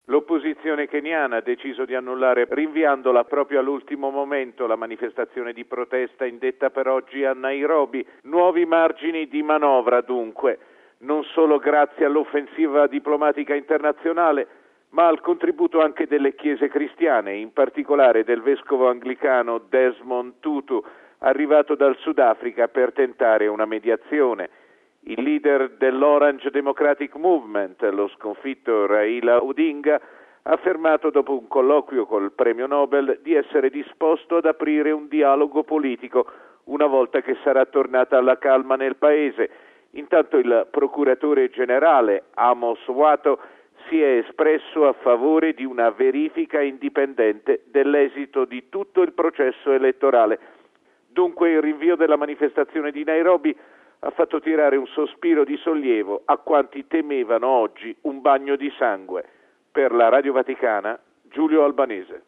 L'opposizione keniana ha deciso di annullare, rinviandola proprio all'ultimo momento, la manifestazione di protesta indetta per oggi a Nairobi. Nuovi margini di manovra dunque, non solo grazie all'offensiva diplomatica internazionale, ma al contributo anche delle chiese cristiane, in particolare del vescovo anglicano Desmond Tutu, arrivato dal Sudafrica per tentare una mediazione. Il leader dell'Orange Democratic Movement, lo sconfitto Raila Odinga, ha affermato dopo un colloquio col premio Nobel di essere disposto ad aprire un dialogo politico una volta che sarà tornata la calma nel paese. Intanto il procuratore generale Amos Wato si è espresso a favore di una verifica indipendente dell'esito di tutto il processo elettorale. Dunque il rinvio della manifestazione di Nairobi ha fatto tirare un sospiro di sollievo a quanti temevano oggi un bagno di sangue. Per la Radio Vaticana, Giulio Albanese.